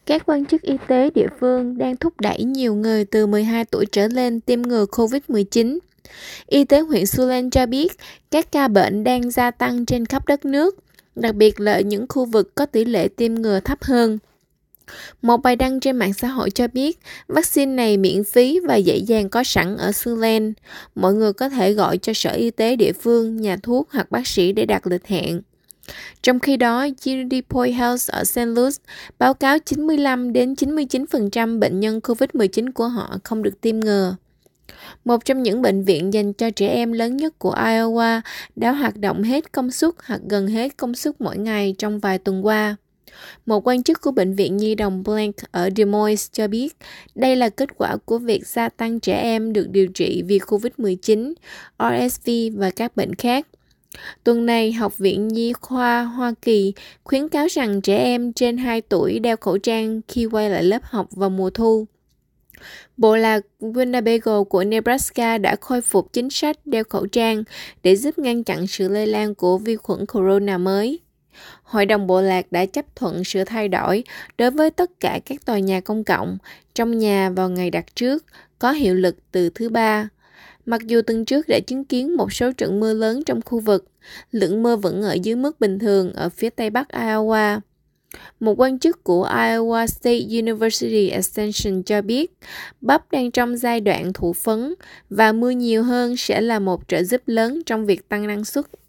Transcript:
Các quan chức y tế địa phương đang thúc đẩy nhiều người từ 12 tuổi trở lên tiêm ngừa COVID-19. Y tế huyện Sulen cho biết các ca bệnh đang gia tăng trên khắp đất nước, đặc biệt là ở những khu vực có tỷ lệ tiêm ngừa thấp hơn. Một bài đăng trên mạng xã hội cho biết vaccine này miễn phí và dễ dàng có sẵn ở Sulen. Mọi người có thể gọi cho sở y tế địa phương, nhà thuốc hoặc bác sĩ để đặt lịch hẹn. Trong khi đó, Unity Point Health ở St. Louis báo cáo 95 đến 99% bệnh nhân COVID-19 của họ không được tiêm ngừa. Một trong những bệnh viện dành cho trẻ em lớn nhất của Iowa đã hoạt động hết công suất hoặc gần hết công suất mỗi ngày trong vài tuần qua. Một quan chức của Bệnh viện Nhi đồng Blank ở Des Moines cho biết đây là kết quả của việc gia tăng trẻ em được điều trị vì COVID-19, RSV và các bệnh khác. Tuần này, Học viện Nhi khoa Hoa Kỳ khuyến cáo rằng trẻ em trên 2 tuổi đeo khẩu trang khi quay lại lớp học vào mùa thu. Bộ lạc Winnebago của Nebraska đã khôi phục chính sách đeo khẩu trang để giúp ngăn chặn sự lây lan của vi khuẩn corona mới. Hội đồng bộ lạc đã chấp thuận sự thay đổi đối với tất cả các tòa nhà công cộng trong nhà vào ngày đặt trước, có hiệu lực từ thứ Ba. Mặc dù tuần trước đã chứng kiến một số trận mưa lớn trong khu vực, lượng mưa vẫn ở dưới mức bình thường ở phía tây bắc Iowa. Một quan chức của Iowa State University Extension cho biết bắp đang trong giai đoạn thụ phấn và mưa nhiều hơn sẽ là một trợ giúp lớn trong việc tăng năng suất.